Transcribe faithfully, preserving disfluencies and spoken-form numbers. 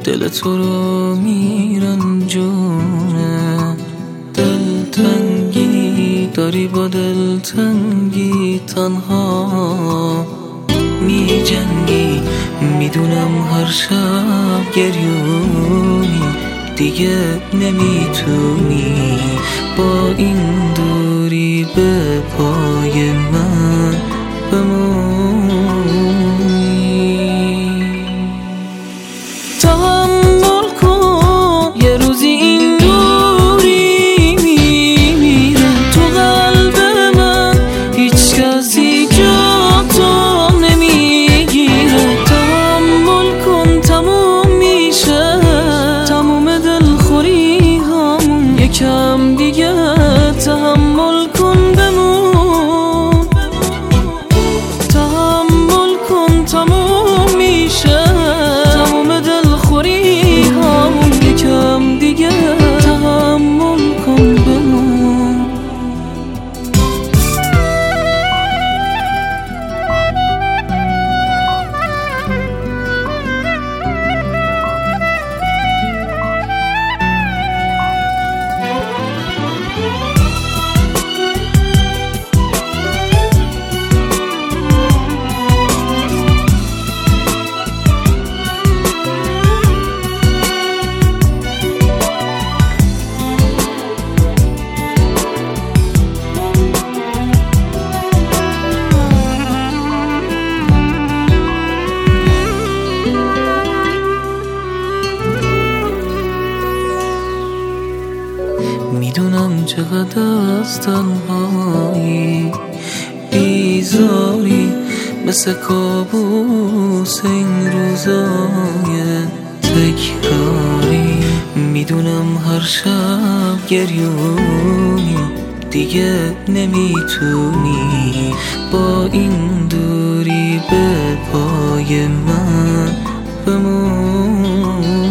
دل تو رو میرنجونه. دلتنگی داری با دلتنگی تنها می جنگی، میدونم هر شب گریونی، دیگه نمیتونی با این دوری به پای من بمونی. تحمل کن یه روزی این دوری میمیره تو قلب من، هیچ کسی جا تو نمیگیره. تحمل کن تموم میشه تموم دلخوری همون، یکم دیگه تحمل کن بمون. تحمل کن تموم میشه تموم دلخوری همون، یکم دیگه تحمل کن بمون. میدونم چقدر از تنهایی بیزاری، مثل کابوس این روزای تکراری. میدونم هر شب گریونی، دیگه نمیتونی با این دوری به پای من بمون.